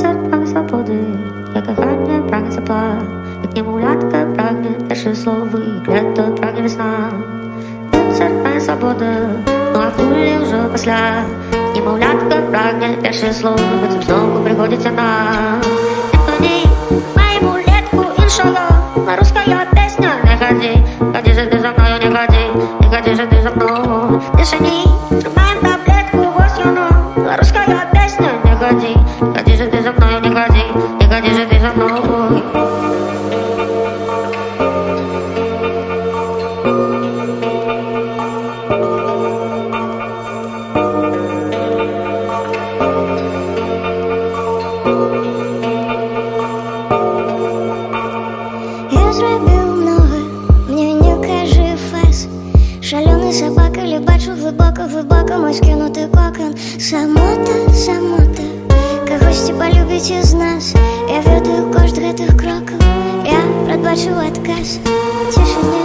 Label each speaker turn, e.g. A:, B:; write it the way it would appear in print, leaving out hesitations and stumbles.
A: Рыцарь прагне свободы, як кохання прагне тепла, як немовлятка прагне перші слови, як лето прагне весна. Рыцарь прагне свободи, ну а кулі вже після. Немовлятка прагне перші слови, потім знову приходиться нам. Ні, моєму летку іншого, русская песня, не ходи, ходи же ти за мною, не ходи же ти за мною. Тишині, тримаємо таблетку, ось воно, русская песня, не ходи же ти за мною, не ходи же ти за мною.
B: Шаленый собака, ли бачу глибоко мой скинутий кокон. Самота, когось полюбить із нас. Я веду кожд гэтых крокаў, я прадбачу адказ. Цішыня